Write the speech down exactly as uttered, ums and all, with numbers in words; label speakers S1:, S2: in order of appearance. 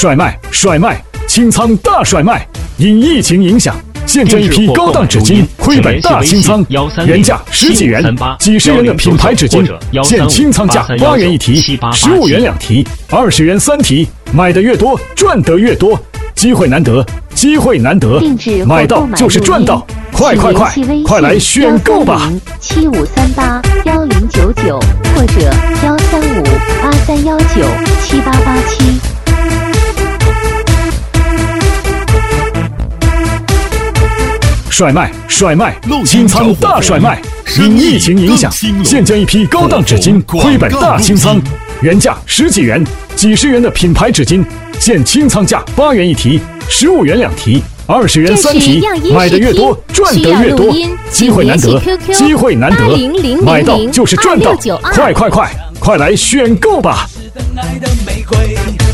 S1: 甩卖甩卖，清仓大甩卖！因疫情影响，现增一批高档纸巾，亏本大清仓，原价十几元、几十元的品牌纸巾，现清仓价八元一提，十五元两提，二十元三提，买的越多，赚得越多。机会难得，机会难得，买到就是赚到！快快快，快来选购吧！
S2: 七五三八幺零九九或者幺三五八三幺九七八八七。
S1: 甩卖甩卖，清仓大甩卖！因疫情影响，现将一批高档纸巾亏本大清仓，原价十几元、几十元的品牌纸巾，现清仓价八元一提，十五元两提，二十元三提，买的越多，赚得越多。机会难得，机会难得，买到就是赚到！快快快，快来选购吧！